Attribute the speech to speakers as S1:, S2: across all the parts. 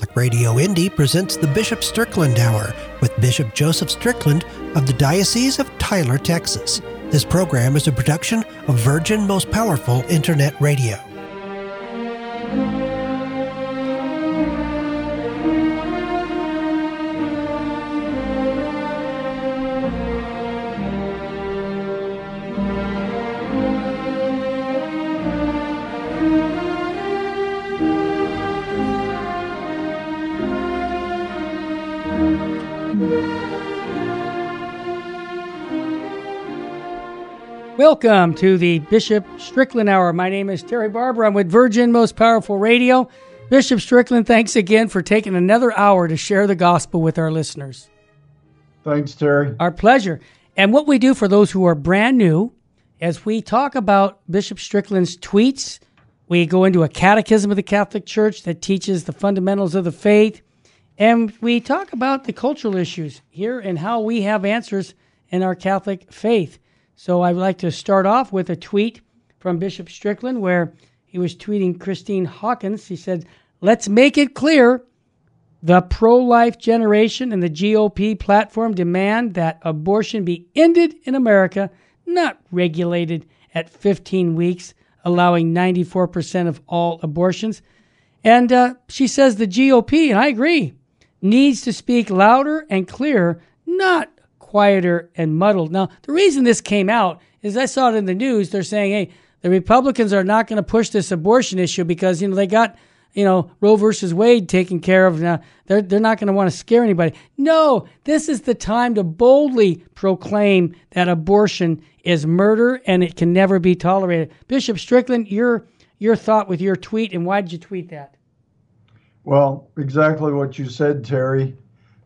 S1: Catholic Radio Indy presents the Bishop Strickland Hour with Bishop Joseph Strickland of the Diocese of Tyler, Texas. This program is a production of Virgin Most Powerful Internet Radio.
S2: Welcome to the Bishop Strickland Hour. My name is Terry Barber. I'm with Virgin Most Powerful Radio. Bishop Strickland, thanks again for taking another hour to share the gospel with our listeners.
S3: Thanks, Terry.
S2: Our pleasure. And what we do for those who are brand new, as we talk about Bishop Strickland's tweets, we go into a catechism of the Catholic Church that teaches the fundamentals of the faith, and we talk about the cultural issues here and how we have answers in our Catholic faith. So I'd like to start off with a tweet from Bishop Strickland where he was tweeting Christine Hawkins. He said, "Let's make it clear. The pro-life generation and the GOP platform demand that abortion be ended in America, not regulated at 15 weeks, allowing 94% of all abortions." And she says the GOP, and I agree, needs to speak louder and clearer, not quieter and muddled. Now, the reason this came out is I saw it in the news. They're saying, hey, the Republicans are not going to push this abortion issue because, they got, Roe versus Wade taken care of. Now, they're not going to want to scare anybody. No, this is the time to boldly proclaim that abortion is murder and it can never be tolerated. Bishop Strickland, your thought with your tweet, and why did you tweet that?
S3: Well, exactly what you said, Terry.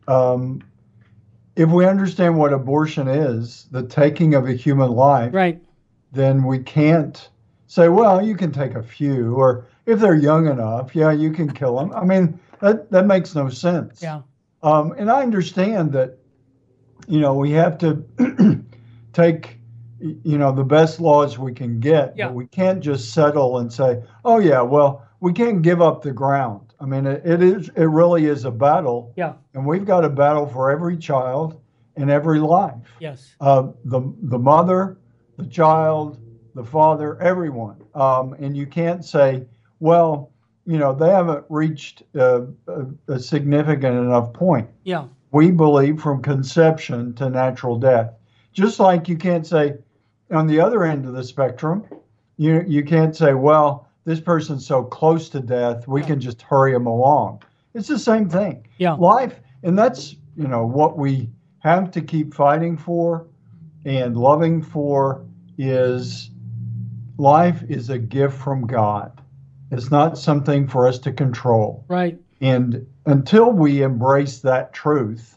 S3: If we understand what abortion is, the taking of a human life,
S2: right,
S3: then we can't say, well, you can take a few, or if they're young enough, yeah, you can kill them. I mean, that makes no sense.
S2: Yeah.
S3: And I understand that, we have to take, the best laws we can get,
S2: yeah,
S3: but we can't just settle and say, oh, yeah, well, we can't give up the ground. I mean, it really is a battle.
S2: Yeah.
S3: And we've got a battle for every child and every life.
S2: Yes.
S3: The mother, the child, the father, everyone. And you can't say, well, they haven't reached a significant enough point.
S2: Yeah.
S3: We believe from conception to natural death. Just like you can't say on the other end of the spectrum, you can't say, well, this person's so close to death, we can just hurry them along. It's the same thing.
S2: Yeah.
S3: Life, and that's, what we have to keep fighting for and loving for is life is a gift from God. It's not something for us to control.
S2: Right.
S3: And until we embrace that truth,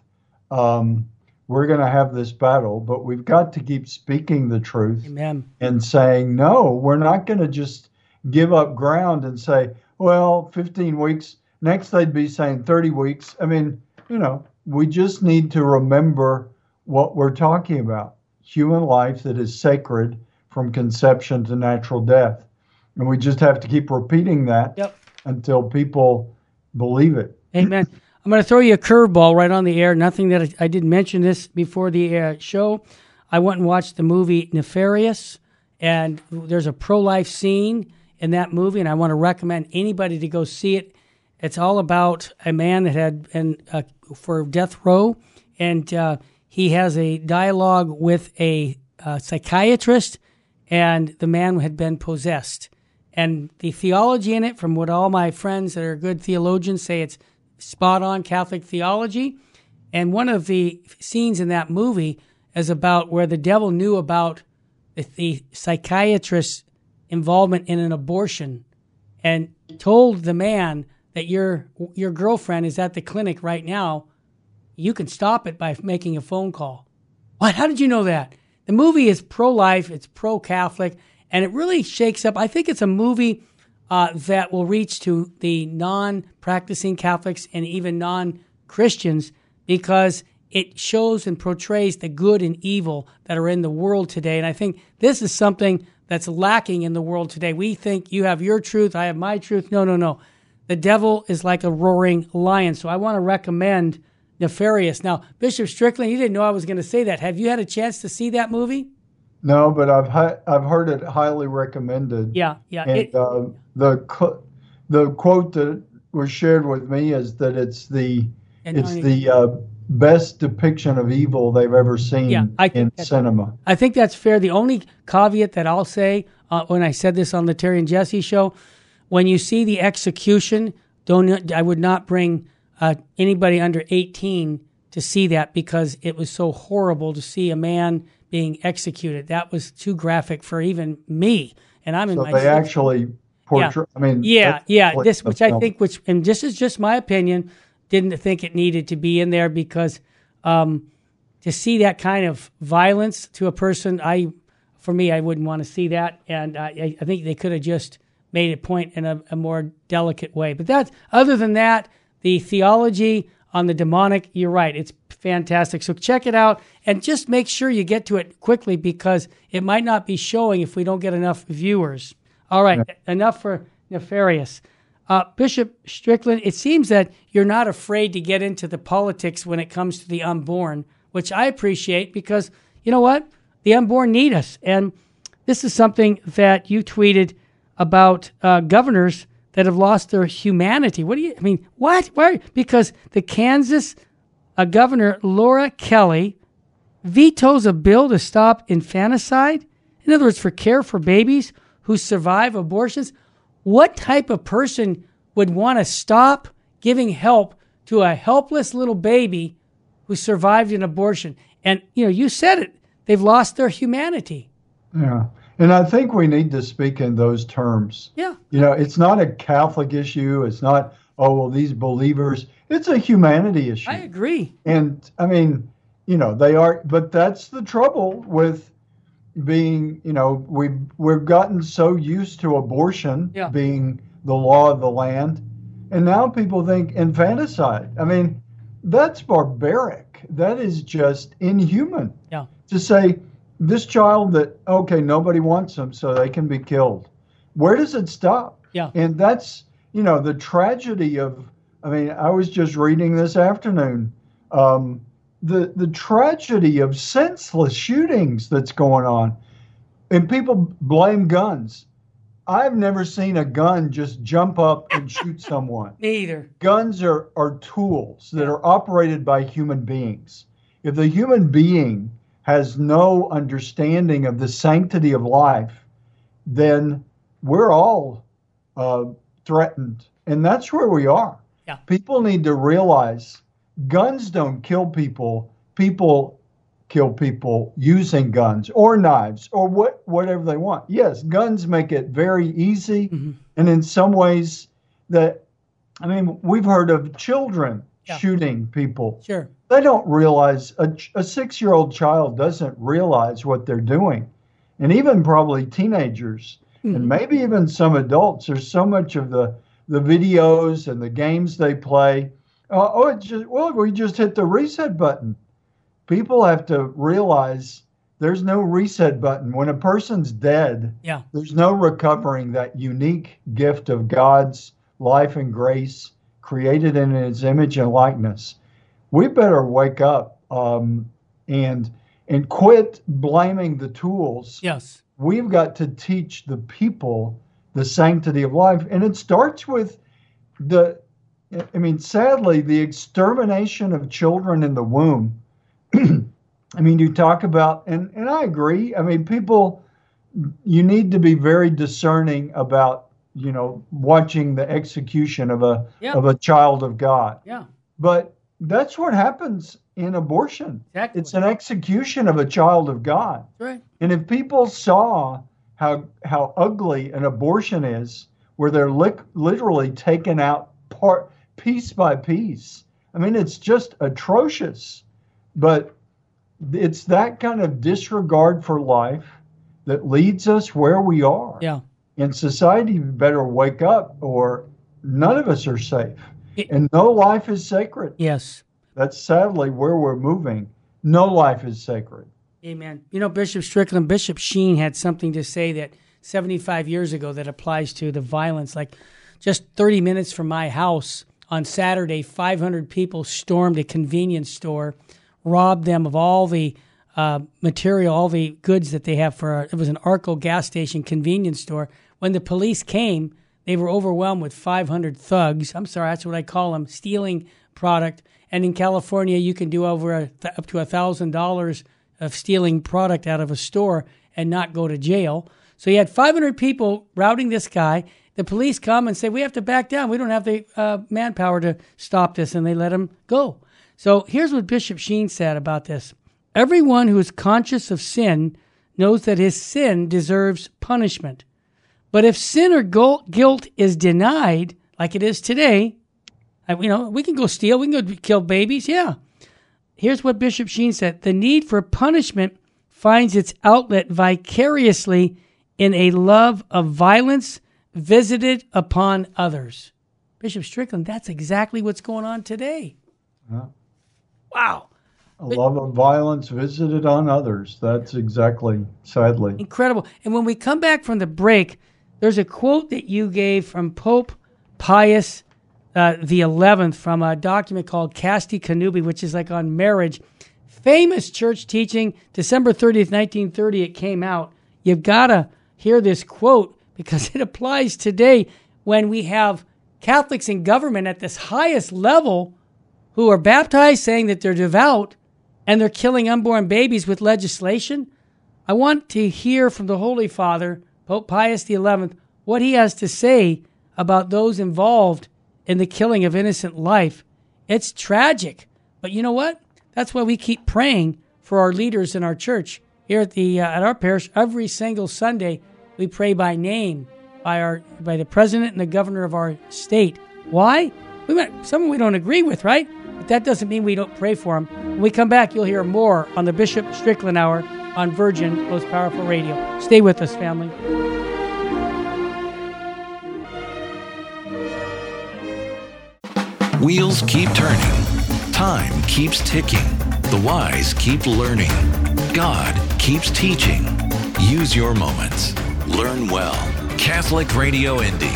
S3: we're going to have this battle, but we've got to keep speaking the truth.
S2: Amen. And
S3: saying, no, we're not going to just give up ground and say, well, 15 weeks. Next, they'd be saying 30 weeks. I mean, we just need to remember what we're talking about. Human life that is sacred from conception to natural death. And we just have to keep repeating that until people believe it.
S2: Amen. I'm going to throw you a curveball right on the air. Nothing that I didn't mention this before the show. I went and watched the movie Nefarious, and there's a pro-life scene in that movie, and I want to recommend anybody to go see it. It's all about a man that had been for death row, and he has a dialogue with a psychiatrist, and the man had been possessed. And the theology in it, from what all my friends that are good theologians say, it's spot on Catholic theology. And one of the scenes in that movie is about where the devil knew about the psychiatrist's involvement in an abortion and told the man that your girlfriend is at the clinic right now. You can stop it by making a phone call. What? How did you know that? The movie is pro-life, it's pro-Catholic, and it really shakes up. I think it's a movie that will reach to the non-practicing Catholics and even non-Christians because it shows and portrays the good and evil that are in the world today. And I think this is something that's lacking in the world today. We think you have your truth, I have my truth. No. the devil is like a roaring lion. So I want to recommend Nefarious. Now, Bishop Strickland, you didn't know I was going to say that. Have you had a chance to see that movie?
S3: No, but I've heard it highly recommended.
S2: Yeah.
S3: And the quote that was shared with me is that it's the best depiction of evil they've ever seen in cinema. I
S2: think that's fair. The only caveat that I'll say when I said this on the Terry and Jesse show, when you see the execution, I would not bring anybody under 18 to see that, because it was so horrible to see a man being executed. That was too graphic for even me, and I'm in my. So
S3: they actually portray.
S2: Yeah. I mean, this, which I think, and this is just my opinion, didn't think it needed to be in there, because to see that kind of violence to a person, for me, I wouldn't want to see that, and I think they could have just made a point in a more delicate way. But other than that, the theology on the demonic, you're right, it's fantastic. So check it out, and just make sure you get to it quickly, because it might not be showing if we don't get enough viewers. All right, enough for Nefarious. Bishop Strickland, it seems that you're not afraid to get into the politics when it comes to the unborn, which I appreciate, because you know what? The unborn need us. And this is something that you tweeted about governors that have lost their humanity. What? Why? Because the Kansas Governor Laura Kelly vetoes a bill to stop infanticide. In other words, for care for babies who survive abortions. What type of person would want to stop giving help to a helpless little baby who survived an abortion? And, you said it. They've lost their humanity.
S3: Yeah. And I think we need to speak in those terms.
S2: Yeah.
S3: It's not a Catholic issue. It's not, these believers. It's a humanity issue.
S2: I agree.
S3: And, they are, but that's the trouble with being, we've gotten so used to abortion being the law of the land. And now people think infanticide. That's barbaric. That is just inhuman.
S2: Yeah.
S3: To say this child that, nobody wants them, so they can be killed. Where does it stop?
S2: Yeah.
S3: And that's, the tragedy of, I was just reading this afternoon, the tragedy of senseless shootings that's going on. And people blame guns. I've never seen a gun just jump up and shoot someone.
S2: Me either.
S3: Guns are tools that are operated by human beings. If the human being has no understanding of the sanctity of life, then we're all threatened. And that's where we are.
S2: Yeah.
S3: People need to realize guns don't kill people. People kill people using guns or knives or whatever they want. Yes, guns make it very easy. Mm-hmm. And in some ways we've heard of children shooting people.
S2: Sure.
S3: They don't realize, a 6-year-old child doesn't realize what they're doing. And even probably teenagers and maybe even some adults. There's so much of the videos and the games they play. We just hit the reset button. People have to realize there's no reset button. When a person's dead, there's no recovering that unique gift of God's life and grace created in His image and likeness. We better wake up and quit blaming the tools.
S2: Yes.
S3: We've got to teach the people the sanctity of life. And it starts with sadly, the extermination of children in the womb. You talk about, and I agree. People, you need to be very discerning about, watching the execution of a child of God.
S2: Yeah.
S3: But that's what happens in abortion.
S2: Exactly.
S3: It's an execution of a child of God.
S2: Right.
S3: And if people saw how ugly an abortion is, where they're literally taken out piece by piece, it's just atrocious. But it's that kind of disregard for life that leads us where we are.
S2: Yeah.
S3: And society better wake up, or none of us are safe. And no life is sacred.
S2: Yes.
S3: That's sadly where we're moving. No life is sacred.
S2: Amen. Bishop Strickland, Bishop Sheen had something to say that 75 years ago that applies to the violence. Like just 30 minutes from my house on Saturday, 500 people stormed a convenience store, robbed them of all the material, all the goods that they have it was an Arco gas station convenience store. When the police came, they were overwhelmed with 500 thugs. I'm sorry, that's what I call them, stealing product. And in California, you can do up to $1,000 of stealing product out of a store and not go to jail. So you had 500 people routing this guy. The police come and say, we have to back down. We don't have the manpower to stop this. And they let him go. So here's what Bishop Sheen said about this. Everyone who is conscious of sin knows that his sin deserves punishment. But if sin or guilt is denied, like it is today, we can go steal, we can go kill babies, yeah. Here's what Bishop Sheen said. The need for punishment finds its outlet vicariously in a love of violence visited upon others. Bishop Strickland, that's exactly what's going on today.
S3: Yeah.
S2: Wow.
S3: A love of violence visited on others. That's exactly, sadly.
S2: Incredible. And when we come back from the break, there's a quote that you gave from Pope Pius the 11th from a document called Casti Connubii, which is like on marriage. Famous church teaching, December 30th, 1930, it came out. You've got to hear this quote because it applies today when we have Catholics in government at this highest level who are baptized saying that they're devout and they're killing unborn babies with legislation. I want to hear from the Holy Father, Pope Pius XI, what he has to say about those involved in the killing of innocent life. It's tragic. But you know what? That's why we keep praying for our leaders in our church. Here at our parish, every single Sunday, we pray by name by the president and the governor of our state. Why? Someone we don't agree with, right? But that doesn't mean we don't pray for them. When we come back, you'll hear more on the Bishop Strickland Hour on Virgin Most Powerful Radio. Stay with us, family.
S4: Wheels keep turning. Time keeps ticking. The wise keep learning. God keeps teaching. Use your moments. Learn well. Catholic Radio Indy.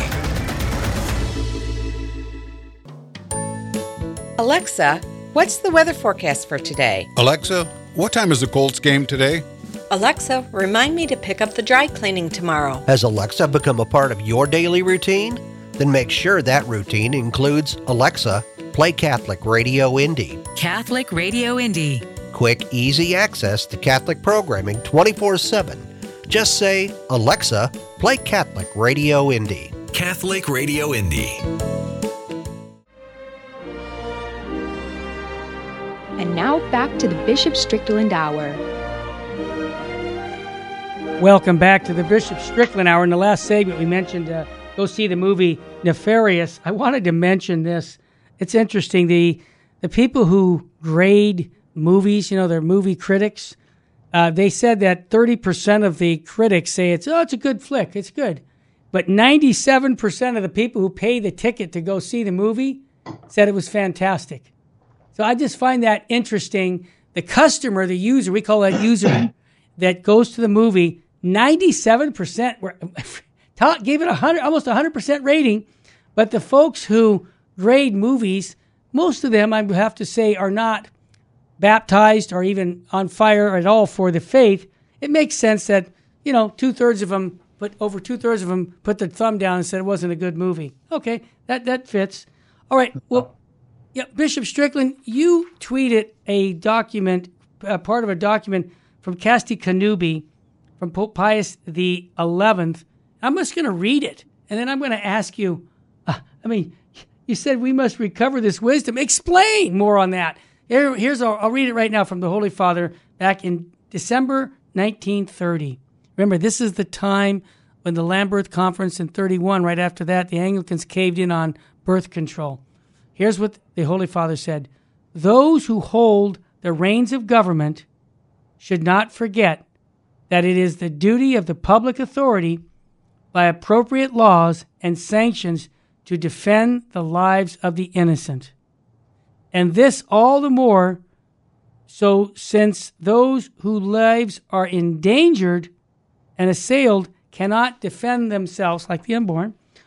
S5: Alexa, what's the weather forecast for today?
S6: Alexa, what time is the Colts game today?
S5: Alexa, remind me to pick up the dry cleaning tomorrow.
S1: Has Alexa become a part of your daily routine? Then make sure that routine includes Alexa, play Catholic Radio Indy.
S7: Catholic Radio Indy.
S1: Quick, easy access to Catholic programming 24/7. Just say, Alexa, play Catholic Radio Indy.
S4: Catholic Radio Indy.
S8: And now back to the Bishop Strickland Hour.
S2: Welcome back to the Bishop Strickland Hour. In the last segment, we mentioned go see the movie Nefarious. I wanted to mention this. It's interesting. The people who grade movies, they're movie critics, they said that 30% of the critics say it's a good flick. It's good. But 97% of the people who pay the ticket to go see the movie said it was fantastic. So I just find that interesting. The customer, the user, we call that user, that goes to the movie, 97% gave it almost 100% rating. But the folks who grade movies, most of them, I would have to say, are not baptized or even on fire at all for the faith. It makes sense that, over two-thirds of them put the thumb down and said it wasn't a good movie. Okay, that fits. All right, well, yeah, Bishop Strickland, you tweeted a document, part of a document from Casti Connubii, from Pope Pius XI. I'm just going to read it, and then I'm going to ask you, you said we must recover this wisdom. Explain more on that. I'll read it right now from the Holy Father back in December 1930. Remember, this is the time when the Lambeth Conference in 31, right after that, the Anglicans caved in on birth control. Here's what the Holy Father said. Those who hold the reins of government should not forget that it is the duty of the public authority by appropriate laws and sanctions to defend the lives of the innocent. And this all the more so since those whose lives are endangered and assailed cannot defend themselves, like the unborn,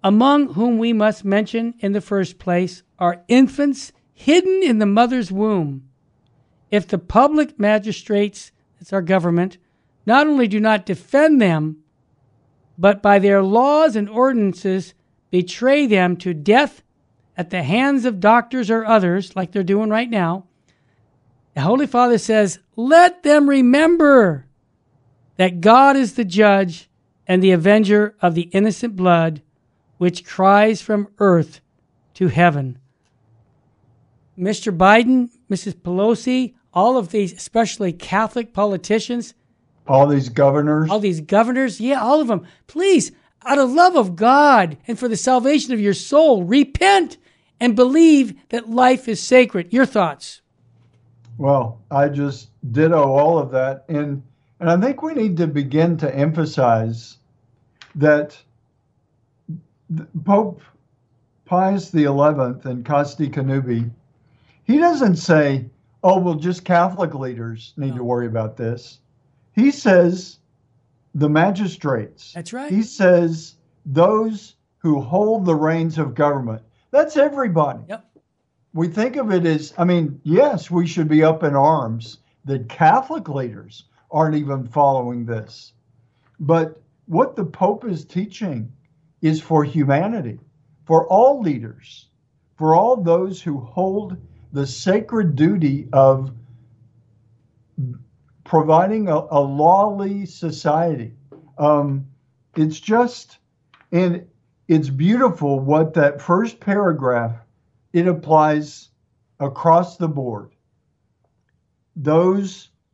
S2: among whom we must mention in the first place are infants hidden in the mother's womb. If the public magistrates, that's our government, not only do not defend them, but by their laws and ordinances betray them to death at the hands of doctors or others, like they're doing right now, the Holy Father says, let them remember that God is the judge and the avenger of the innocent blood, which cries from earth to heaven. Mr. Biden, Mrs. Pelosi, all of these, especially Catholic politicians,
S3: all these governors,
S2: yeah, all of them, please, out of love of God and for the salvation of your soul, repent and believe that life is sacred. Your thoughts?
S3: Well, I just ditto all of that. And I think we need to begin to emphasize that Pope Pius XI in Casti Connubii, he doesn't say, oh, well, just Catholic leaders need to worry about this. He says the magistrates.
S2: That's right.
S3: He says those who hold the reins of government. That's everybody.
S2: Yep.
S3: We think of it as, yes, we should be up in arms that Catholic leaders aren't even following this. But what the Pope is teaching is for humanity, for all leaders, for all those who hold the sacred duty of providing a lawly society. It's just, and it's beautiful what that first paragraph, it applies across the board. The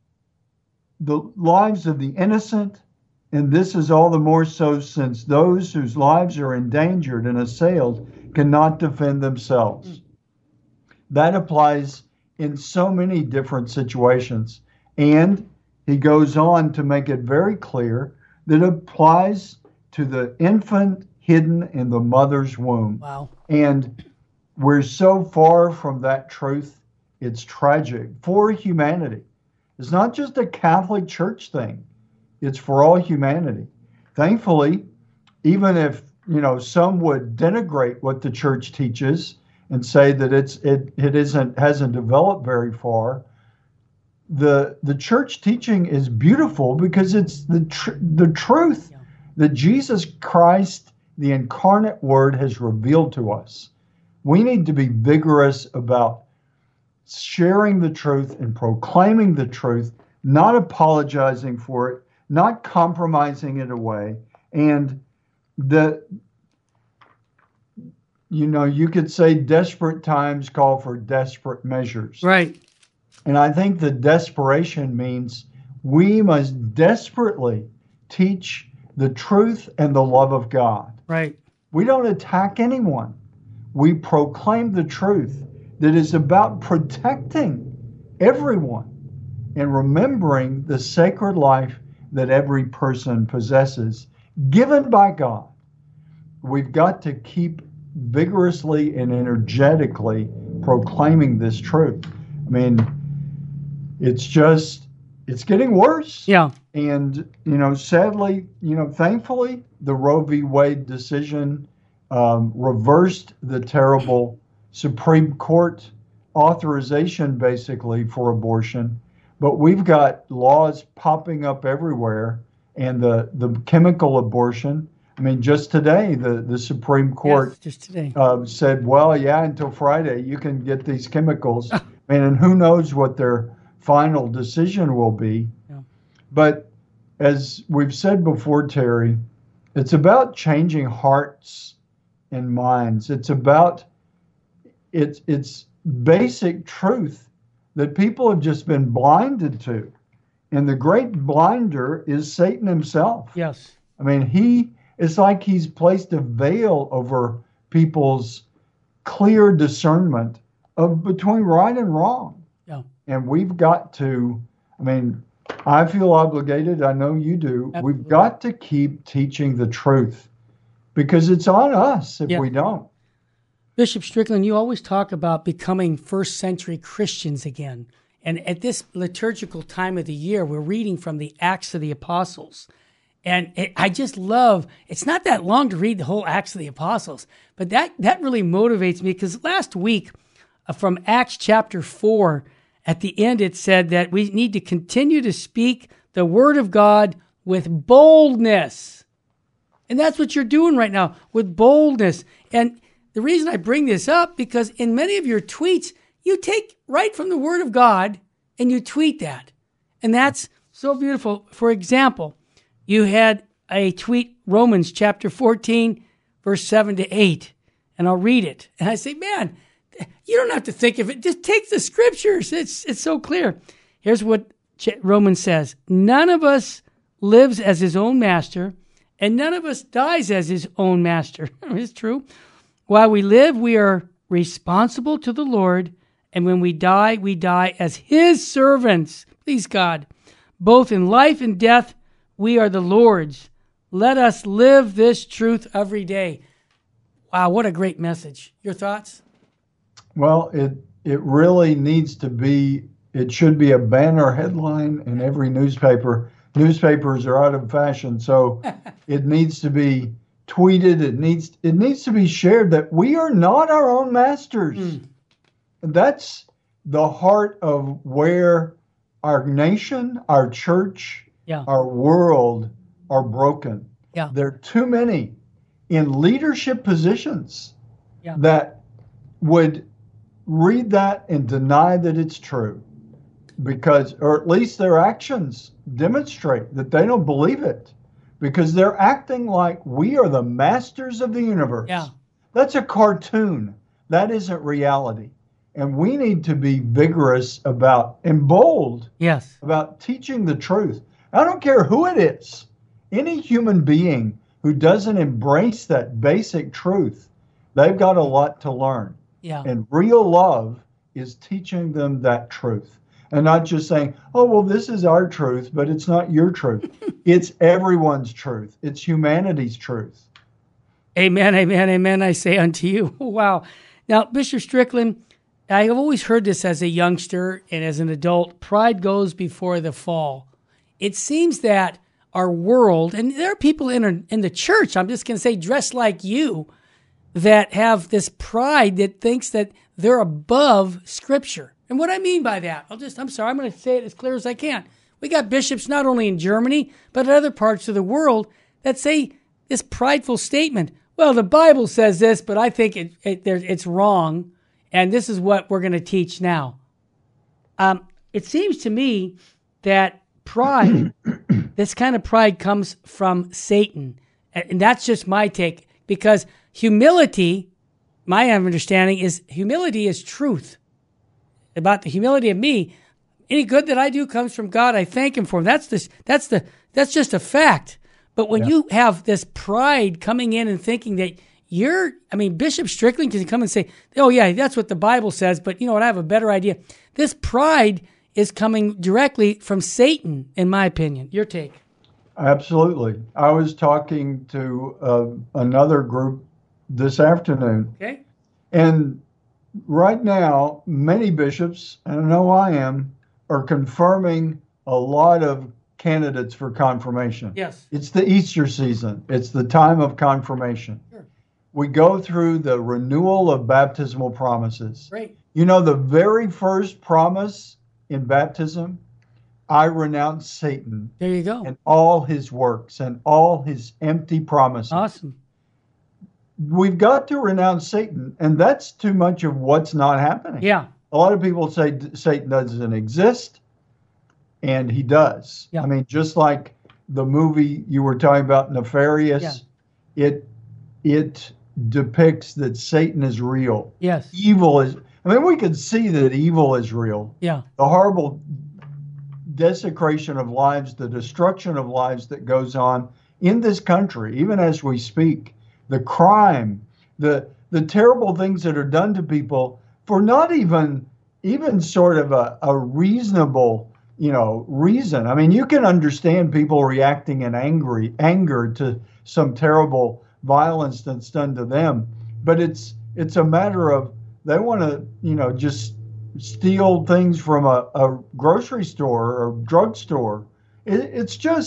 S3: lives of the innocent, and this is all the more so since those whose lives are endangered and assailed cannot defend themselves. That applies in so many different situations. And he goes on to make it very clear that it applies to the infant hidden in the mother's womb.
S2: Wow.
S3: And we're so far from that truth, it's tragic for humanity. It's not just a Catholic Church thing. It's for all humanity. Thankfully, even if, some would denigrate what the Church teaches and say that it hasn't developed very far, the Church teaching is beautiful because it's the truth that Jesus Christ, the incarnate Word, has revealed to us. We need to be vigorous about sharing the truth and proclaiming the truth, not apologizing for it, not compromising it away. And you could say desperate times call for desperate measures.
S2: Right.
S3: And I think the desperation means we must desperately teach the truth and the love of God.
S2: Right.
S3: We don't attack anyone. We proclaim the truth that is about protecting everyone and remembering the sacred life that every person possesses, given by God. We've got to keep vigorously and energetically proclaiming this truth. It's getting worse.
S2: Yeah.
S3: And, sadly, thankfully, the Roe v. Wade decision reversed the terrible Supreme Court authorization, basically, for abortion. But we've got laws popping up everywhere. And the chemical abortion, just today, the Supreme Court said, well, yeah, until Friday, you can get these chemicals. And who knows what their final decision will be. Yeah. But as we've said before, Terry, it's about changing hearts and minds. It's about it's basic truth that people have just been blinded to. And the great blinder is Satan himself.
S2: Yes.
S3: It's like he's placed a veil over people's clear discernment of between right and wrong.
S2: Yeah.
S3: And we've got to, I feel obligated, I know you do.
S2: Absolutely.
S3: We've got to keep teaching the truth because it's on us if we don't.
S2: Bishop Strickland, you always talk about becoming first century Christians again. And at this liturgical time of the year, we're reading from the Acts of the Apostles. I just love, it's not that long to read the whole Acts of the Apostles, but that really motivates me because last week from Acts chapter 4, at the end it said that we need to continue to speak the word of God with boldness. And that's what you're doing right now, with boldness. And the reason I bring this up, because in many of your tweets, you take right from the word of God and you tweet that. And that's so beautiful. For example, you had a tweet, Romans chapter 14, verse 7 to 8. And I'll read it. And I say, man, you don't have to think of it. Just take the scriptures. It's so clear. Here's what Romans says. None of us lives as his own master, and none of us dies as his own master. It's true. While we live, we are responsible to the Lord, and when we die as his servants. Please God. Both in life and death, we are the Lord's. Let us live this truth every day. Wow, what a great message. Your thoughts?
S3: Well, it really needs to be, it should be a banner headline in every newspaper. Newspapers are out of fashion, so it needs to be tweeted. It needs to be shared that we are not our own masters. That's the heart of where our nation, our church, our world are broken.
S2: Yeah.
S3: There are too many in leadership positions that would read that and deny that it's true, because, or at least their actions demonstrate that they don't believe it, because they're acting like we are the masters of the universe.
S2: Yeah.
S3: That's a cartoon. That isn't reality. And we need to be vigorous about and bold about teaching the truth. I don't care who it is. Any human being who doesn't embrace that basic truth, they've got a lot to learn.
S2: Yeah.
S3: And real love is teaching them that truth. And not just saying, oh, well, this is our truth, but it's not your truth. It's everyone's truth. It's humanity's truth.
S2: Amen, amen, amen, I say unto you. Wow. Now, Bishop Strickland, I have always heard this as a youngster and as an adult. Pride goes before the fall. It seems that our world, and there are people in the church, I'm just going to say, dressed like you, that have this pride that thinks that they're above Scripture. And what I mean by that, I'm going to say it as clear as I can. We got bishops not only in Germany, but in other parts of the world that say this prideful statement, well, the Bible says this, but I think it's wrong, and this is what we're going to teach now. It seems to me that pride, this kind of pride comes from Satan. And that's just my take, because humility, my understanding is humility is truth. About the humility of me, any good that I do comes from God. I thank him for him. That's just a fact. But when you have this pride coming in and thinking that Bishop Strickland can come and say, oh yeah, that's what the Bible says, but you know what, I have a better idea. This pride is coming directly from Satan, in my opinion. Your take?
S3: Absolutely. I was talking to another group this afternoon.
S2: Okay.
S3: And right now, many bishops, and I know I am, are confirming a lot of candidates for confirmation.
S2: Yes.
S3: It's the Easter season. It's the time of confirmation.
S2: Sure.
S3: We go through the renewal of baptismal promises.
S2: Great.
S3: You know, the very first promise in baptism, I renounce Satan.
S2: There you go.
S3: And all his works and all his empty promises.
S2: Awesome.
S3: We've got to renounce Satan, and that's too much of what's not happening.
S2: Yeah.
S3: A lot of people say Satan doesn't exist, and he does.
S2: Yeah.
S3: I mean, just like the movie you were talking about, Nefarious, it depicts that Satan is real.
S2: Yes.
S3: Evil is, we can see that evil is real.
S2: Yeah.
S3: The horrible desecration of lives, the destruction of lives that goes on in this country, even as we speak, the crime, the terrible things that are done to people for not even sort of a reasonable, reason. I mean, you can understand people reacting in anger to some terrible violence that's done to them, but it's a matter of they want to, just steal things from a grocery store or drugstore. It's just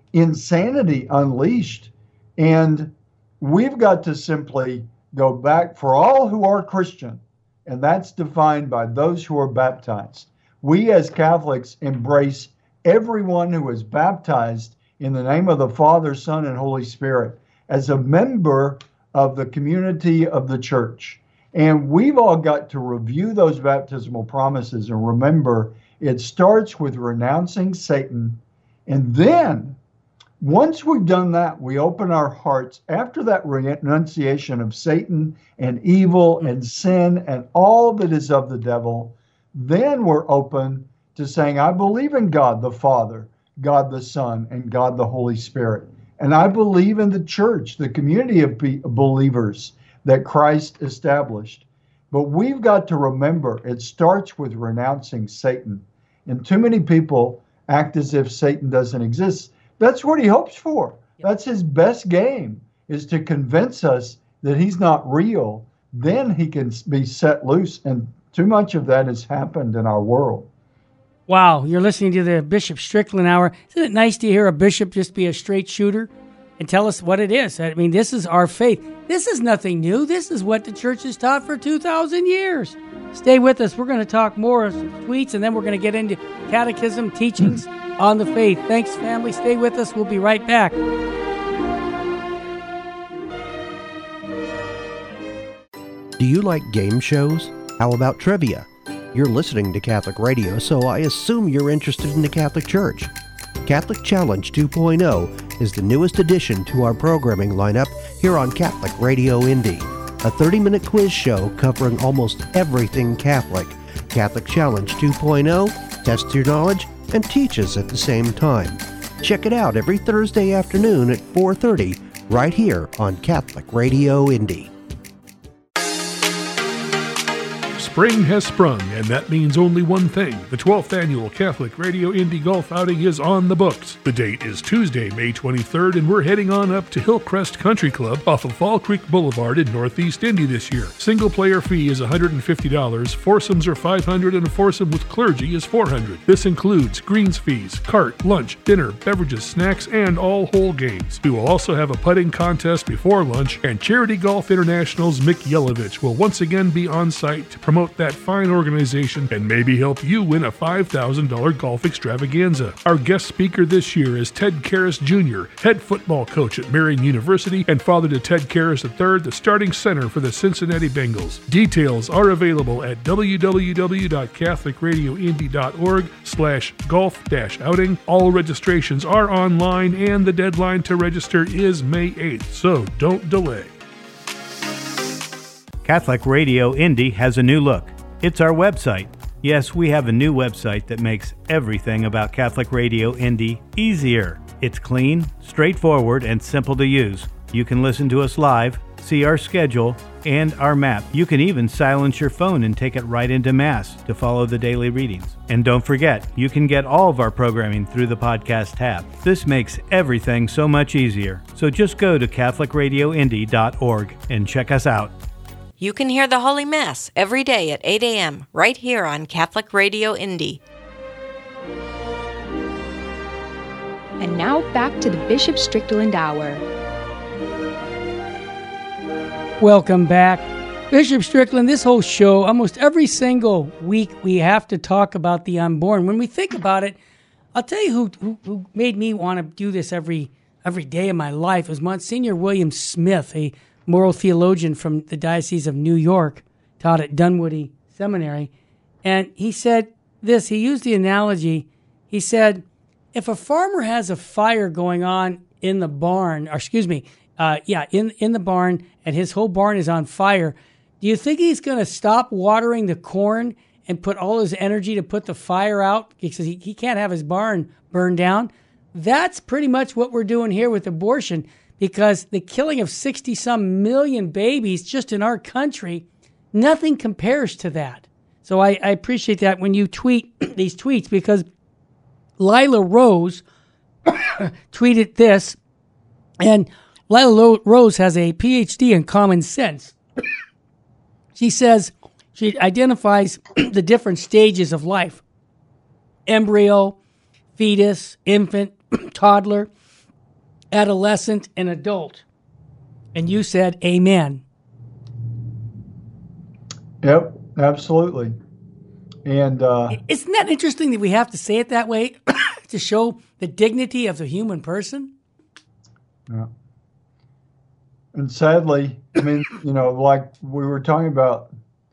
S3: insanity unleashed. And we've got to simply go back for all who are Christian, and that's defined by those who are baptized. We as Catholics embrace everyone who is baptized in the name of the Father, Son, and Holy Spirit as a member of the community of the church. And we've all got to review those baptismal promises and remember it starts with renouncing Satan. And then, once we've done that, we open our hearts after that renunciation of Satan and evil and sin and all that is of the devil. Then we're open to saying, I believe in God the Father, God the Son, and God the Holy Spirit. And I believe in the church, the community of believers that Christ established. But we've got to remember it starts with renouncing Satan. And too many people act as if Satan doesn't exist. That's what he hopes for. That's his best game, is to convince us that he's not real. Then he can be set loose. And too much of that has happened in our world.
S2: Wow, you're listening to the Bishop Strickland Hour. Isn't it nice to hear a bishop just be a straight shooter and tell us what it is? I mean, this is our faith. This is nothing new. This is what the church has taught for 2,000 years. Stay with us. We're going to talk more tweets, and then we're going to get into catechism teachings on the faith. Thanks, family. Stay with us. We'll be right back.
S1: Do you like game shows? How about trivia? You're listening to Catholic Radio, so I assume you're interested in the Catholic Church. Catholic Challenge 2.0 is the newest addition to our programming lineup here on Catholic Radio Indy. A 30-minute quiz show covering almost everything Catholic. Catholic Challenge 2.0 tests your knowledge and teaches at the same time. Check it out every Thursday afternoon at 4:30 right here on Catholic Radio Indy.
S9: Spring has sprung, and that means only one thing. The 12th Annual Catholic Radio Indy Golf Outing is on the books. The date is Tuesday, May 23rd, and we're heading on up to Hillcrest Country Club off of Fall Creek Boulevard in Northeast Indy this year. Single-player fee is $150, foursomes are $500, and a foursome with clergy is $400. This includes greens fees, cart, lunch, dinner, beverages, snacks, and all hole games. We will also have a putting contest before lunch, and Charity Golf International's Mick Yelovich will once again be on site to promote that fine organization and maybe help you win a $5,000 golf extravaganza. Our guest speaker this year is Ted Karras Jr., head football coach at Marian University and father to Ted Karras III, the starting center for the Cincinnati Bengals. Details are available at www.catholicradioindy.org/golf-outing. All registrations are online and the deadline to register is May 8th, so don't delay.
S10: Catholic Radio Indy has a new look. It's our website. Yes, we have a new website that makes everything about Catholic Radio Indy easier. It's clean, straightforward, and simple to use. You can listen to us live, see our schedule, and our map. You can even silence your phone and take it right into Mass to follow the daily readings. And don't forget, you can get all of our programming through the podcast tab. This makes everything so much easier. So just go to CatholicRadioIndy.org and check us out.
S5: You can hear the Holy Mass every day at 8 a.m. right here on Catholic Radio Indy.
S8: And now back to the Bishop Strickland Hour.
S2: Welcome back. Bishop Strickland, this whole show, almost every single week, we have to talk about the unborn. When we think about it, I'll tell you who made me want to do this every day of my life was Monsignor William Smith, a moral theologian from the Diocese of New York, taught at Dunwoody Seminary. And he said this, he used the analogy, he said, if a farmer has a fire going on in the barn, in the barn, and his whole barn is on fire, do you think he's going to stop watering the corn and put all his energy to put the fire out because he can't have his barn burned down? That's pretty much what we're doing here with abortion, because the killing of 60-some million babies just in our country, nothing compares to that. So I appreciate that when you tweet these tweets, because Lila Rose tweeted this, and Lila Rose has a PhD in common sense. She says, she identifies the different stages of life: embryo, fetus, infant, toddler, adolescent, and adult. And you said amen.
S3: Yep, absolutely. And
S2: isn't that interesting that we have to say it that way to show the dignity of the human person?
S3: Yeah. And sadly, I mean, like we were talking about,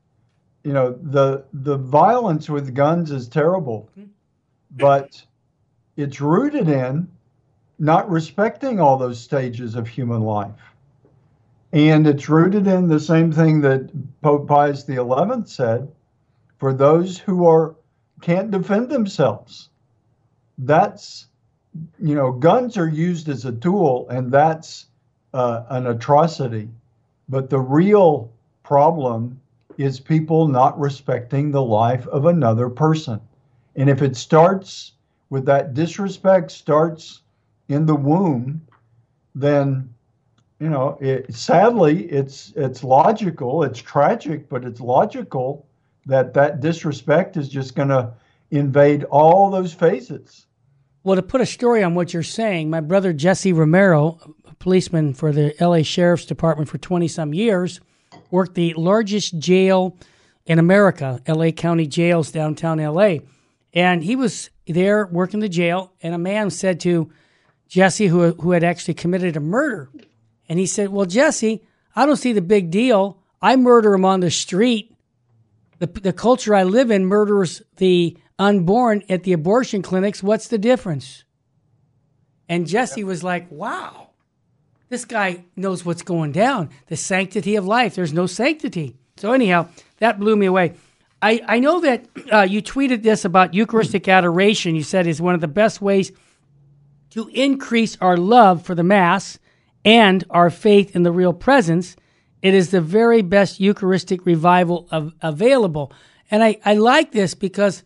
S3: the violence with guns is terrible, but it's rooted in not respecting all those stages of human life. And it's rooted in the same thing that Pope Pius XI said, for those who can't defend themselves. That's, guns are used as a tool, and that's an atrocity. But the real problem is people not respecting the life of another person. And if it starts with that disrespect, starts in the womb, then, sadly, it's logical, it's tragic, but it's logical that disrespect is just going to invade all those phases.
S2: Well, to put a story on what you're saying, my brother Jesse Romero, a policeman for the LA Sheriff's Department for 20-some years, worked the largest jail in America, LA County Jails, downtown LA. And he was there working the jail, and a man said to Jesse, who had actually committed a murder, and he said, well, Jesse, I don't see the big deal. I murder him on the street. The culture I live in murders the unborn at the abortion clinics. What's the difference? And Jesse was like, wow, this guy knows what's going down. The sanctity of life. There's no sanctity. So anyhow, that blew me away. I know that you tweeted this about Eucharistic adoration. You said is one of the best ways to increase our love for the Mass and our faith in the real presence. It is the very best Eucharistic revival available. And I like this because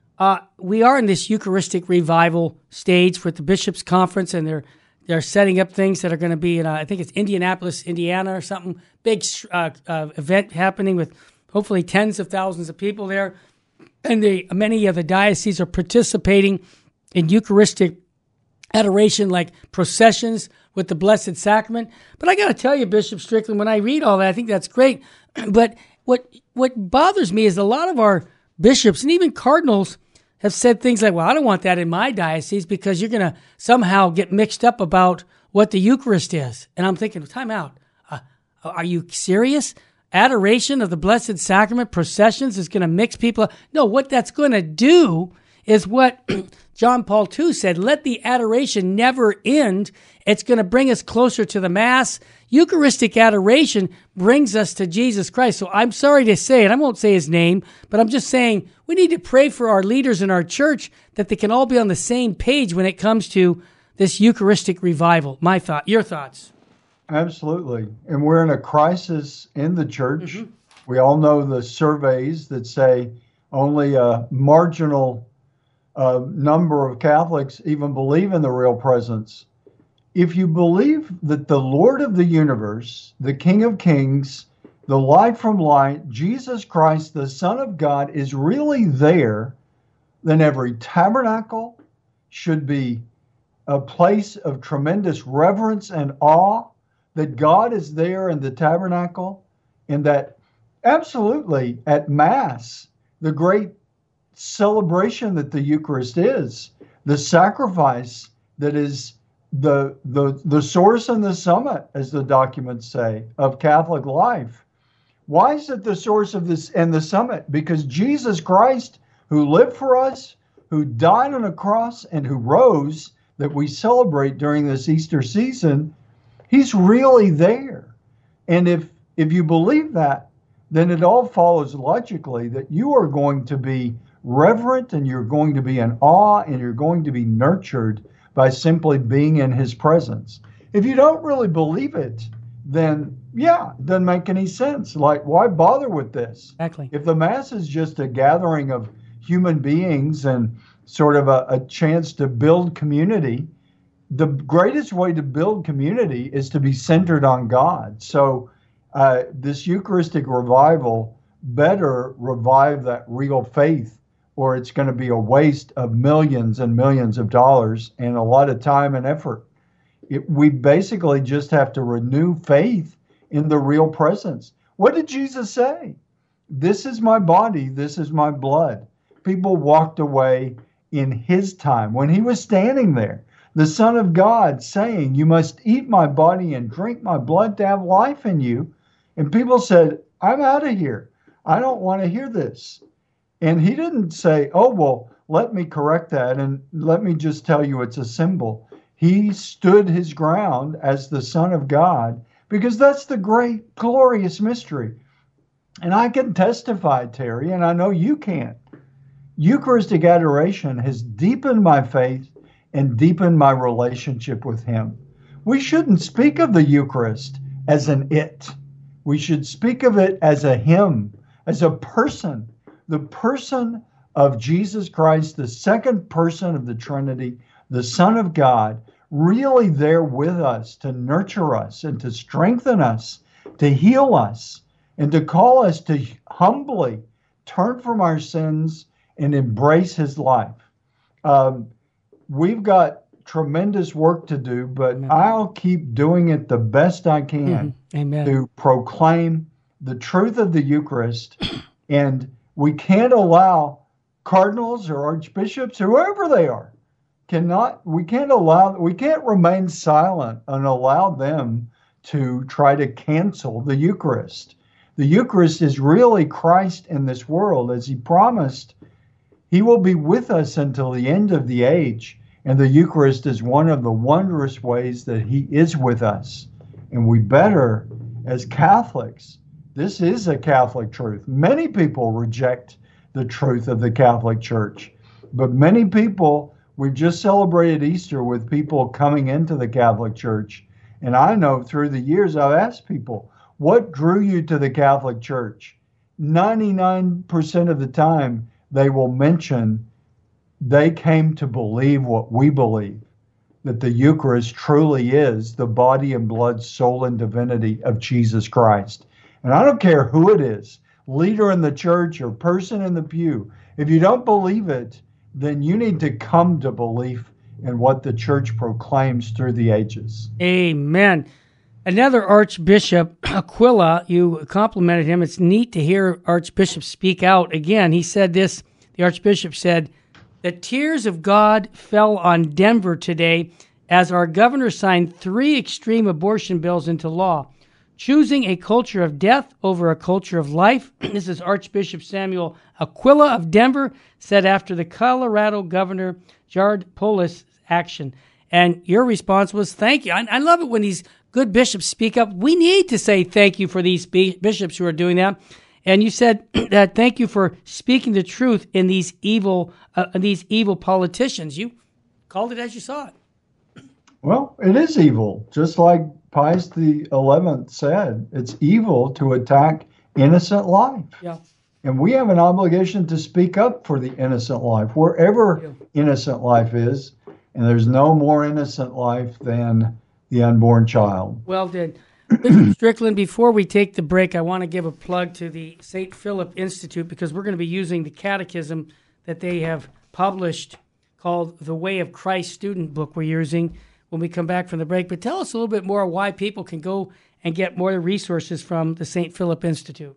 S2: we are in this Eucharistic revival stage with the Bishops' Conference, and they're setting up things that are going to be in, I think it's Indianapolis, Indiana or something, big event happening with hopefully tens of thousands of people there. And many of the dioceses are participating in Eucharistic adoration, like processions with the Blessed Sacrament. But I got to tell you, Bishop Strickland, when I read all that, I think that's great. But what bothers me is a lot of our bishops and even cardinals have said things like, well, I don't want that in my diocese because you're going to somehow get mixed up about what the Eucharist is. And I'm thinking, time out. Are you serious? Adoration of the Blessed Sacrament, processions is going to mix people up? No, what that's going to do is what John Paul II said, let the adoration never end. It's going to bring us closer to the Mass. Eucharistic adoration brings us to Jesus Christ. So I'm sorry to say it, I won't say his name, but I'm just saying we need to pray for our leaders in our church that they can all be on the same page when it comes to this Eucharistic revival. Your thoughts?
S3: Absolutely. And we're in a crisis in the church. Mm-hmm. We all know the surveys that say only a marginal number of Catholics even believe in the real presence. If you believe that the Lord of the universe, the King of Kings, the light from light, Jesus Christ, the Son of God, is really there, then every tabernacle should be a place of tremendous reverence and awe, that God is there in the tabernacle, and that absolutely at Mass, the great celebration that the Eucharist is, the sacrifice that is the source and the summit, as the documents say, of Catholic life. Why is it the source of this and the summit? Because Jesus Christ, who lived for us, who died on a cross, and who rose, that we celebrate during this Easter season, he's really there. And if you believe that, then it all follows logically that you are going to be reverent, and you're going to be in awe, and you're going to be nurtured by simply being in his presence. If you don't really believe it, then yeah, it doesn't make any sense. Like, why bother with this?
S2: Exactly.
S3: If the Mass is just a gathering of human beings and sort of a chance to build community, the greatest way to build community is to be centered on God. So this Eucharistic revival better revive that real faith, or it's going to be a waste of millions and millions of dollars and a lot of time and effort. We basically just have to renew faith in the real presence. What did Jesus say? This is my body, this is my blood. People walked away in his time when he was standing there, the Son of God saying, you must eat my body and drink my blood to have life in you. And people said, I'm out of here. I don't want to hear this. And he didn't say, oh, well, let me correct that and let me just tell you it's a symbol. He stood his ground as the Son of God because that's the great, glorious mystery. And I can testify, Terry, and I know you can. Eucharistic adoration has deepened my faith and deepened my relationship with him. We shouldn't speak of the Eucharist as an it. We should speak of it as a him, as a person, the person of Jesus Christ, the second person of the Trinity, the Son of God, really there with us to nurture us and to strengthen us, to heal us, and to call us to humbly turn from our sins and embrace his life. We've got tremendous work to do, but Amen. I'll keep doing it the best I can
S2: Amen.
S3: To proclaim the truth of the Eucharist. And we can't allow cardinals or archbishops, whoever they are, we can't remain silent and allow them to try to cancel the Eucharist. The Eucharist is really Christ in this world. As he promised, he will be with us until the end of the age. And the Eucharist is one of the wondrous ways that he is with us. And we better, as Catholics, this is a Catholic truth. Many people reject the truth of the Catholic Church. But many people, we've just celebrated Easter with people coming into the Catholic Church. And I know through the years I've asked people, what drew you to the Catholic Church? 99% of the time, they will mention they came to believe what we believe, that the Eucharist truly is the body and blood, soul, and divinity of Jesus Christ. And I don't care who it is, leader in the church or person in the pew. If you don't believe it, then you need to come to belief in what the church proclaims through the ages.
S2: Amen. Another Archbishop, Aquila, you complimented him. It's neat to hear Archbishop speak out. Again, he said this, the Archbishop said, the tears of God fell on Denver today as our governor signed 3 extreme abortion bills into law, choosing a culture of death over a culture of life. This is Archbishop Samuel Aquila of Denver, said after the Colorado Governor Jared Polis' action. And your response was, thank you. I love it when these good bishops speak up. We need to say thank you for these bishops who are doing that. And you said that thank you for speaking the truth in these evil politicians. You called it as you saw it.
S3: Well, it is evil. Just like Pius XI said, it's evil to attack innocent life.
S2: Yeah.
S3: And we have an obligation to speak up for the innocent life, wherever innocent life is. And there's no more innocent life than the unborn child.
S2: Well done. Bishop Strickland, before we take the break, I want to give a plug to the St. Philip Institute because we're going to be using the catechism that they have published called The Way of Christ Student Book we're using when we come back from the break. But tell us a little bit more why people can go and get more resources from the St. Philip Institute.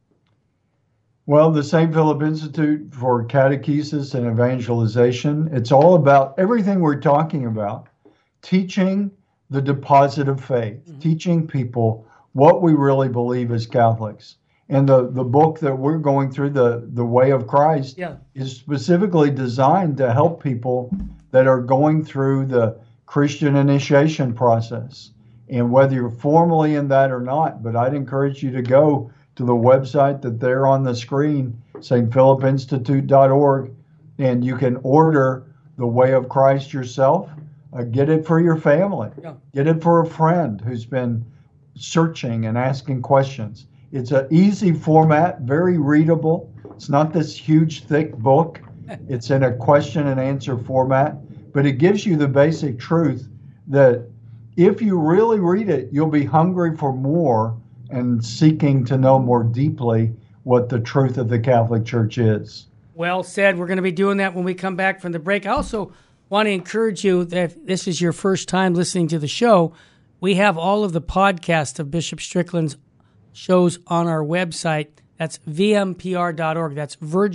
S3: Well, the St. Philip Institute for Catechesis and Evangelization, it's all about everything we're talking about, teaching the deposit of faith, teaching people what we really believe as Catholics. And the book that we're going through, the Way of Christ, is specifically designed to help people that are going through the Christian initiation process. And whether you're formally in that or not, but I'd encourage you to go to the website that they're on the screen, stphilipinstitute.org, and you can order the Way of Christ yourself. Get it for your family. Get it for a friend who's been searching and asking questions. It's an easy format, very readable. It's not this huge, thick book. It's in a question and answer format, but it gives you the basic truth that if you really read it, you'll be hungry for more and seeking to know more deeply what the truth of the Catholic Church is.
S2: Well said. We're going to be doing that when we come back from the break. I also want to encourage you that if this is your first time listening to the show, we have all of the podcasts of Bishop Strickland's shows on our website. That's vmpr.org. That's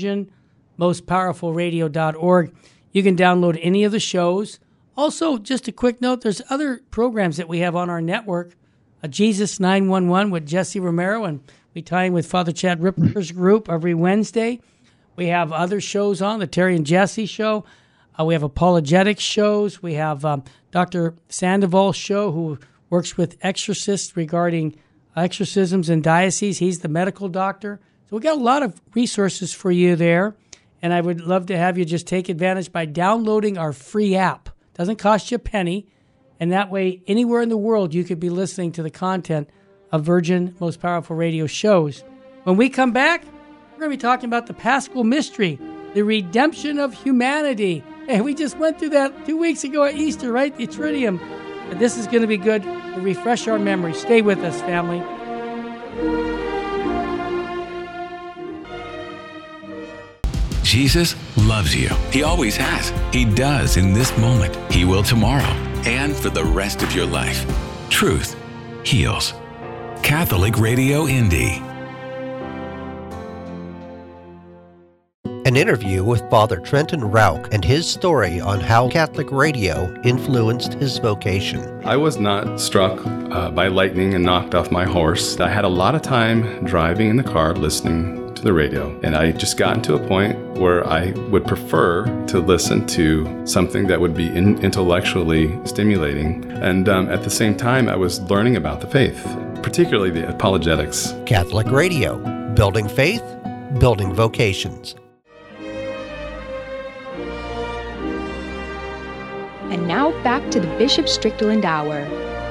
S2: virginmostpowerfulradio.org. You can download any of the shows. Also, just a quick note, there's other programs that we have on our network. Jesus 911 with Jesse Romero, and we tie in with Father Chad Ripper's group every Wednesday. We have other shows on, the Terry and Jesse show. We have apologetics shows. We have Dr. Sandoval's show, who works with exorcists regarding exorcisms in dioceses. He's the medical doctor. So we got a lot of resources for you there, and I would love to have you just take advantage by downloading our free app. Doesn't cost you a penny, and that way, anywhere in the world, you could be listening to the content of Virgin Most Powerful Radio shows. When we come back, we're going to be talking about the Paschal Mystery, the redemption of humanity. Hey, we just went through that 2 weeks ago at Easter, right? The Triduum. But this is going to be good to refresh our memory. Stay with us, family.
S4: Jesus loves you. He always has. He does in this moment. He will tomorrow and for the rest of your life. Truth heals. Catholic Radio Indy.
S1: An interview with Father Trenton Rauch and his story on how Catholic radio influenced his vocation.
S11: I was not struck by lightning and knocked off my horse. I had a lot of time driving in the car listening to the radio, and I just gotten to a point where I would prefer to listen to something that would be intellectually stimulating. And at the same time, I was learning about the faith, particularly the apologetics.
S1: Catholic radio, building faith, building vocations.
S8: And now back to the Bishop Strickland Hour.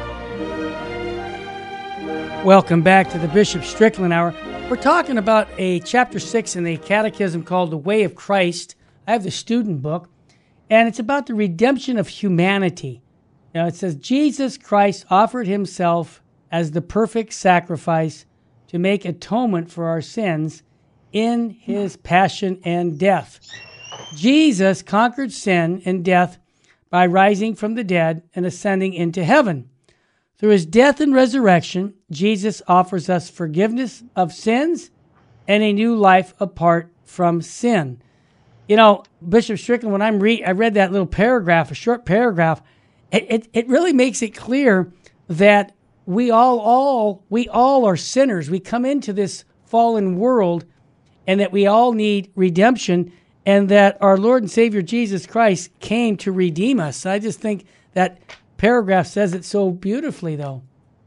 S2: Welcome back to the Bishop Strickland Hour. We're talking about a chapter 6 in the Catechism called The Way of Christ. I have the student book, and it's about the redemption of humanity. Now it says, Jesus Christ offered himself as the perfect sacrifice to make atonement for our sins in his passion and death. Jesus conquered sin and death by rising from the dead and ascending into heaven. Through his death and resurrection, Jesus offers us forgiveness of sins and a new life apart from sin. You know, Bishop Strickland, when I read that little paragraph, a short paragraph, it really makes it clear that we all are sinners. We come into this fallen world, and that we all need redemption, and that our Lord and Savior Jesus Christ came to redeem us. I just think that paragraph says it so beautifully, though.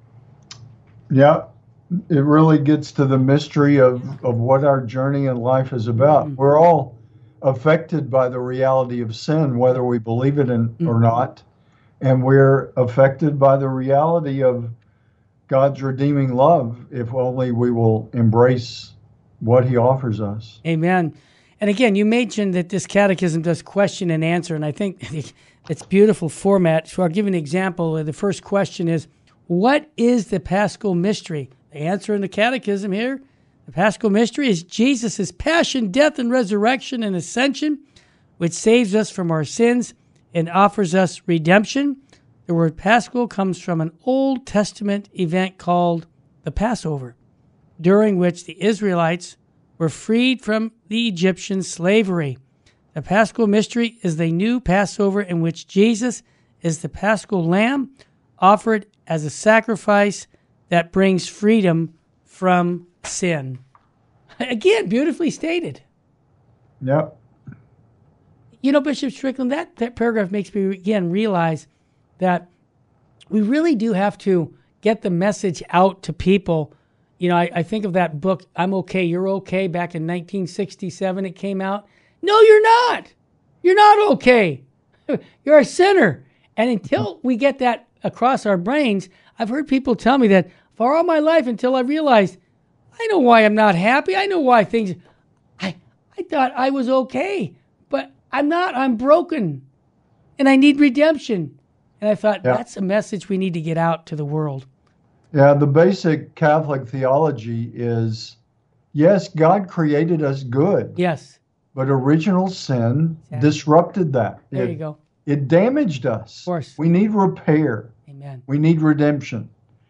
S3: Yeah, it really gets to the mystery of what our journey in life is about. Mm-hmm. We're all affected by the reality of sin, whether we believe it or not. And we're affected by the reality of God's redeeming love, if only we will embrace what he offers us.
S2: Amen. And again, you mentioned that this catechism does question and answer, and I think it's beautiful format. So I'll give you an example. The first question is, what is the Paschal Mystery? The answer in the catechism here, the Paschal Mystery is Jesus' passion, death, and resurrection and ascension, which saves us from our sins and offers us redemption. The word Paschal comes from an Old Testament event called the Passover, during which the Israelites were freed from the Egyptian slavery. The Paschal Mystery is the new Passover in which Jesus is the Paschal Lamb offered as a sacrifice that brings freedom from sin. Again, beautifully stated.
S3: Yep.
S2: You know, Bishop Strickland, that paragraph makes me again realize that we really do have to get the message out to people. You know, I think of that book, I'm Okay, You're Okay, back in 1967 it came out. No, you're not. You're not okay. You're a sinner. And until we get that across our brains, I've heard people tell me that for all my life until I realized, I know why I'm not happy. I know why things, I thought I was okay, but I'm not. I'm broken, and I need redemption. And I thought, that's a message we need to get out to the world.
S3: Yeah, the basic Catholic theology is, yes, God created us good.
S2: Yes.
S3: But original sin disrupted that.
S2: There you go.
S3: It damaged us.
S2: Of course.
S3: We need repair.
S2: Amen.
S3: We need redemption.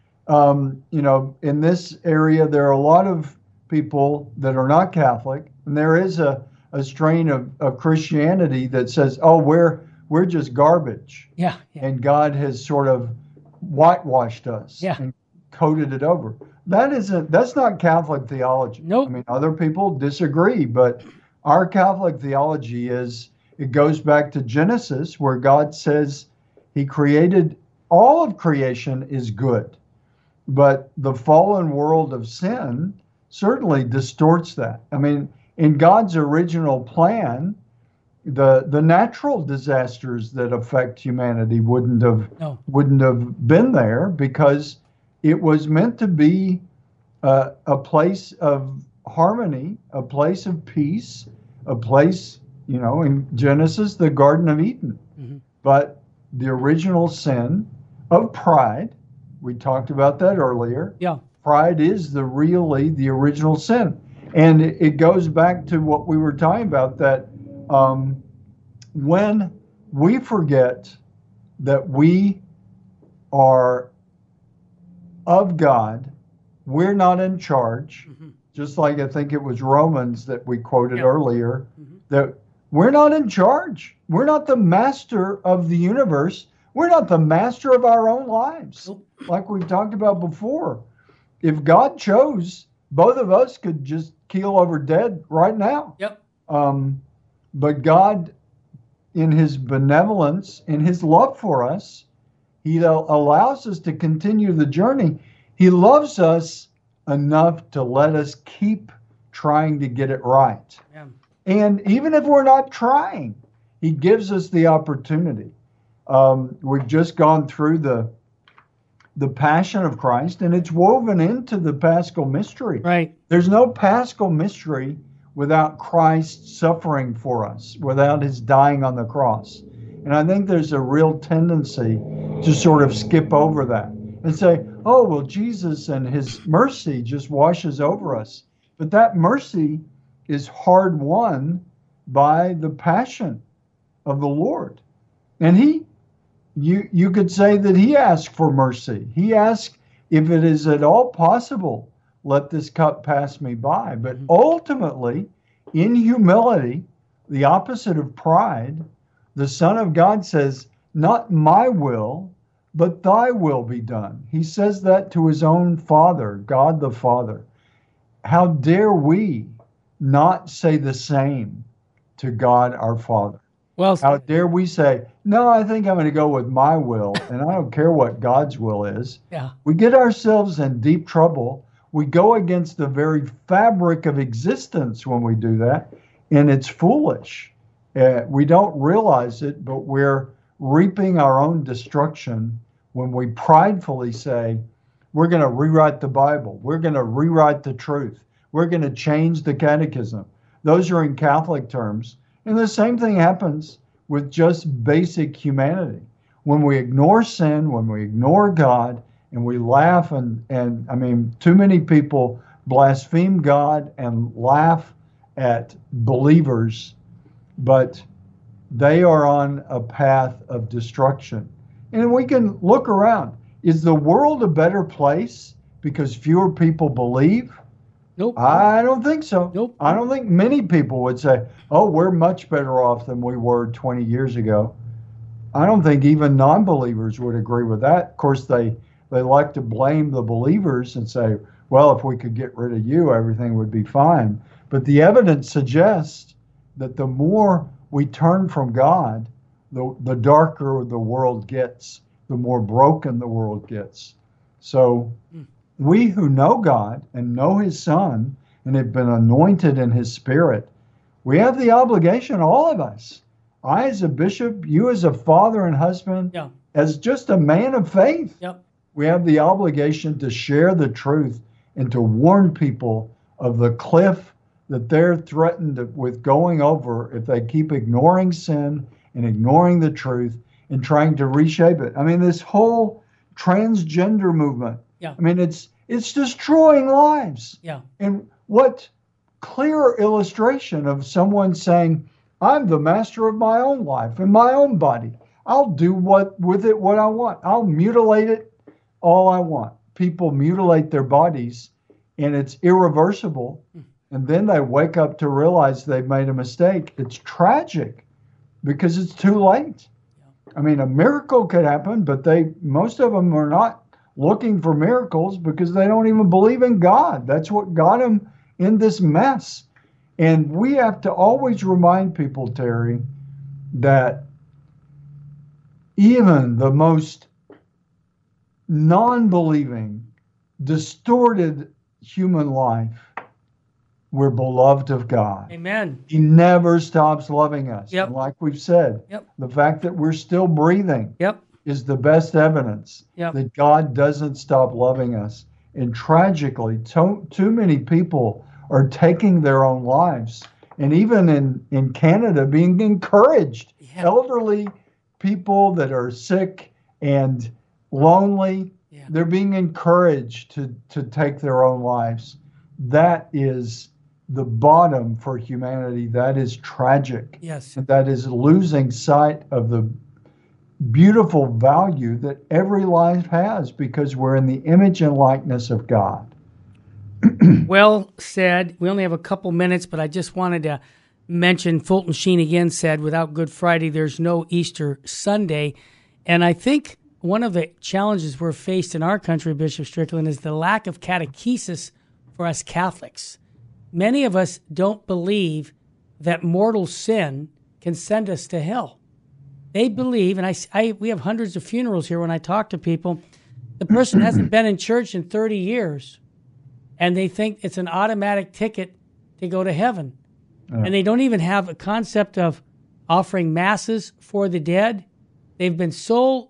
S3: In this area, there are a lot of people that are not Catholic, and there is a strain of Christianity that says, "Oh, we're just garbage."
S2: Yeah.
S3: And God has sort of whitewashed us and coated it over. That's not Catholic theology.
S2: Nope.
S3: I mean, other people disagree, but our Catholic theology it goes back to Genesis, where God says he created, all of creation is good. But the fallen world of sin certainly distorts that. I mean, in God's original plan, the natural disasters that affect humanity wouldn't have been there, because it was meant to be a place of harmony, a place of peace, a place, in Genesis, the Garden of Eden. Mm-hmm. But the original sin of pride, we talked about that earlier.
S2: Yeah.
S3: Pride is the original sin. And it goes back to what we were talking about, that when we forget that we are of God, we're not in charge, just like I think it was Romans that we quoted earlier, that we're not in charge. We're not the master of the universe. We're not the master of our own lives, like we talked about before. If God chose, both of us could just keel over dead right now.
S2: Yep.
S3: But God, in his benevolence, in his love for us, he allows us to continue the journey. He loves us enough to let us keep trying to get it right. Yeah. And even if we're not trying, he gives us the opportunity. We've just gone through the Passion of Christ, and it's woven into the Paschal mystery.
S2: Right.
S3: There's no Paschal mystery without Christ suffering for us, without his dying on the cross. And I think there's a real tendency to sort of skip over that and say, oh, well, Jesus and his mercy just washes over us. But that mercy is hard won by the passion of the Lord. And you could say that he asked for mercy. He asked, if it is at all possible, let this cup pass me by. But ultimately, in humility, the opposite of pride, the Son of God says, not my will, but thy will be done. He says that to his own Father, God the Father. How dare we not say the same to God our Father?
S2: Well,
S3: how dare we say, no, I think I'm going to go with my will, and I don't care what God's will is.
S2: Yeah.
S3: We get ourselves in deep trouble. We go against the very fabric of existence when we do that, and it's foolish. We don't realize it, but we're reaping our own destruction when we pridefully say, we're going to rewrite the Bible. We're going to rewrite the truth. We're going to change the catechism. Those are in Catholic terms. And the same thing happens with just basic humanity. When we ignore sin, when we ignore God, and we laugh, and I mean, too many people blaspheme God and laugh at believers, but they are on a path of destruction. And we can look around. Is the world a better place because fewer people believe?
S2: Nope.
S3: I don't think so.
S2: Nope.
S3: I don't think many people would say, oh, we're much better off than we were 20 years ago. I don't think even non-believers would agree with that. Of course, they like to blame the believers and say, well, if we could get rid of you, everything would be fine. But the evidence suggests that the more we turn from God, the darker the world gets, the more broken the world gets. So we who know God and know his Son and have been anointed in his Spirit, we have the obligation, all of us, I as a bishop, you as a father and husband, as just a man of faith, we have the obligation to share the truth and to warn people of the cliff that they're threatened with going over if they keep ignoring sin and ignoring the truth and trying to reshape it. I mean, this whole transgender movement, I mean, it's destroying lives.
S2: Yeah.
S3: And what clearer illustration of someone saying, I'm the master of my own life and my own body. I'll do with it what I want. I'll mutilate it all I want. People mutilate their bodies, and it's irreversible. And then they wake up to realize they've made a mistake. It's tragic because it's too late. I mean, a miracle could happen, but most of them are not looking for miracles because they don't even believe in God. That's what got them in this mess. And we have to always remind people, Terry, that even the most non-believing, distorted human life, we're beloved of God.
S2: Amen.
S3: He never stops loving us.
S2: Yep.
S3: And like we've said, the fact that we're still breathing is the best evidence that God doesn't stop loving us. And tragically, too many people are taking their own lives. And even in Canada, being encouraged. Elderly people that are sick and lonely, they're being encouraged to take their own lives. That is the bottom for humanity. That is tragic.
S2: Yes.
S3: And that is losing sight of the beautiful value that every life has because we're in the image and likeness of God.
S2: Well said. We only have a couple minutes, but I just wanted to mention Fulton Sheen again said, without Good Friday, there's no Easter Sunday. And I think one of the challenges we're faced in our country, Bishop Strickland, is the lack of catechesis for us Catholics. Many of us don't believe that mortal sin can send us to hell. They believe, and we have hundreds of funerals here when I talk to people, the person hasn't been in church in 30 years, and they think it's an automatic ticket to go to heaven. And they don't even have a concept of offering masses for the dead. They've been so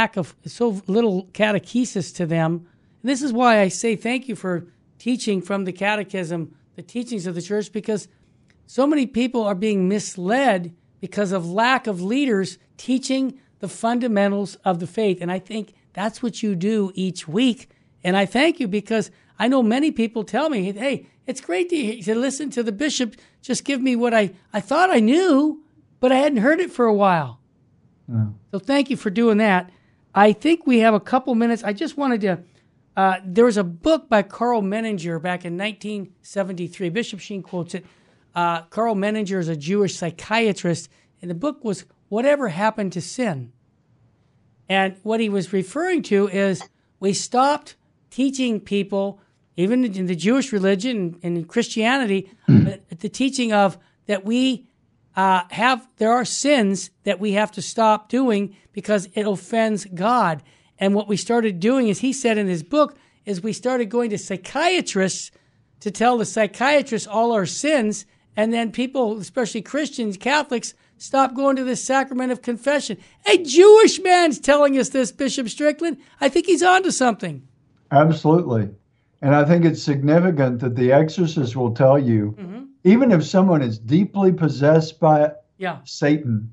S2: little catechesis to them. And this is why I say thank you for teaching from the catechism, the teachings of the church, because so many people are being misled because of lack of leaders teaching the fundamentals of the faith. And I think that's what you do each week. And I thank you because I know many people tell me, hey, it's great to listen to the bishop just give me what I thought I knew, but I hadn't heard it for a while. Yeah. So thank you for doing that. I think we have a couple minutes. I just wanted to, there was a book by Carl Menninger back in 1973. Bishop Sheen quotes it. Carl Menninger is a Jewish psychiatrist, and the book was Whatever Happened to Sin? And what he was referring to is we stopped teaching people, even in the Jewish religion and in Christianity, the teaching of that we there are sins that we have to stop doing because it offends God. And what we started doing, as he said in his book, is we started going to psychiatrists to tell the psychiatrists all our sins, and then people, especially Christians, Catholics, stop going to the sacrament of confession. A Jewish man's telling us this, Bishop Strickland. I think he's onto something.
S3: Absolutely. And I think it's significant that the exorcist will tell you, even if someone is deeply possessed by Satan,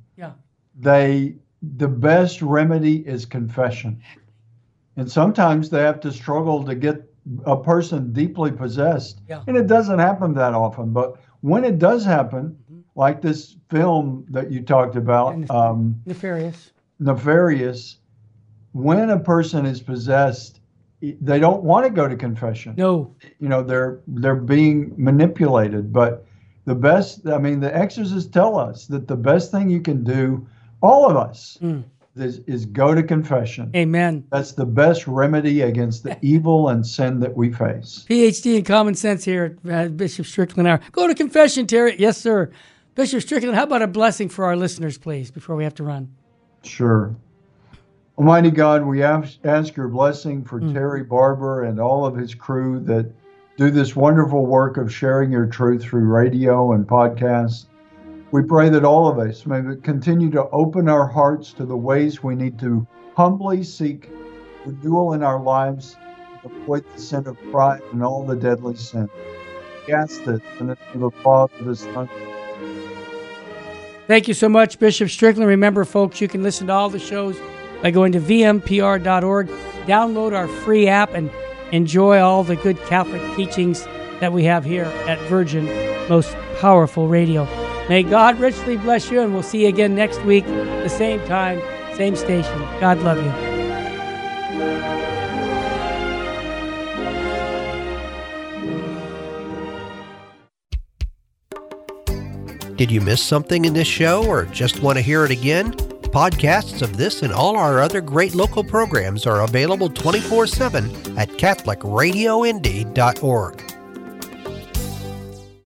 S3: the best remedy is confession. And sometimes they have to struggle to get a person deeply possessed. And it doesn't happen that often. But when it does happen, like this film that you talked about, Nefarious, when a person is possessed, they don't want to go to confession.
S2: No.
S3: You know, they're being manipulated. But the exorcists tell us that the best thing you can do, all of us, is go to confession.
S2: Amen.
S3: That's the best remedy against the evil and sin that we face.
S2: PhD in common sense here at Bishop Strickland Hour. Go to confession, Terry. Yes, sir. Bishop Strickland, how about a blessing for our listeners, please, before we have to run?
S3: Sure. Almighty God, we ask your blessing for Terry Barber and all of his crew that do this wonderful work of sharing your truth through radio and podcasts. We pray that all of us may continue to open our hearts to the ways we need to humbly seek renewal in our lives, avoid the sin of pride and all the deadly sin. We ask this in the name of the Father, the Son.
S2: Thank you so much, Bishop Strickland. Remember, folks, you can listen to all the shows by going to vmpr.org. Download our free app and enjoy all the good Catholic teachings that we have here at Virgin Most Powerful Radio. May God richly bless you, and we'll see you again next week, the same time, same station. God love you.
S1: Did you miss something in this show or just want to hear it again? Podcasts of this and all our other great local programs are available 24/7 at CatholicRadioIndy.org.